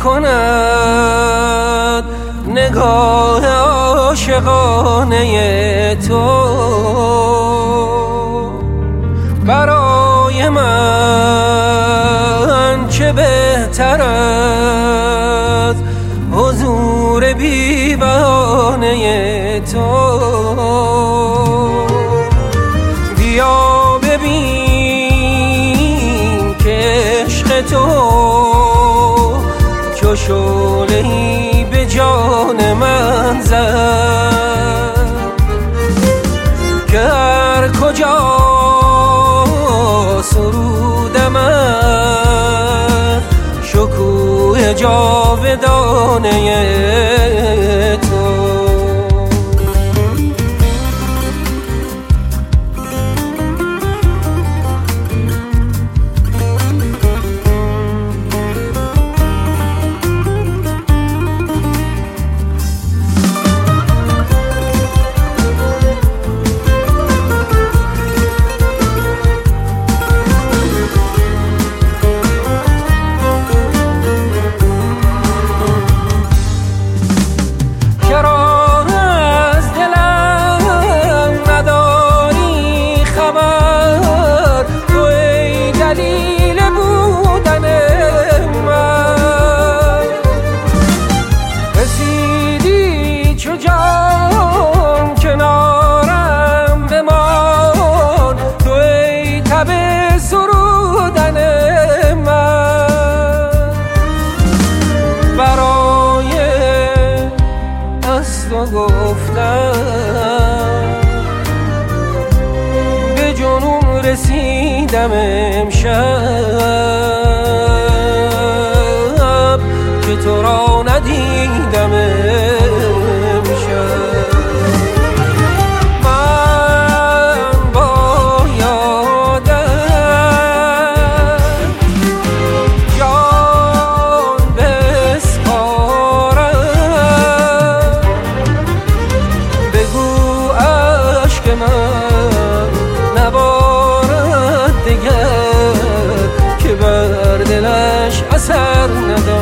کند نگاه عاشقانه تو برای من، چه بهتر از حضور بی بهانه تو. بیا ببین که عشق تو چو شعله‌ای به جان من زد که هر کجا سرودم از شکوه جاودانه تو. گفتم به جنون رسیدم امشب که تو را ندیدم امشب. من بایدم جان بسپارم، بگو عشق من نبارد دگر که بر دلش اثر ندارد.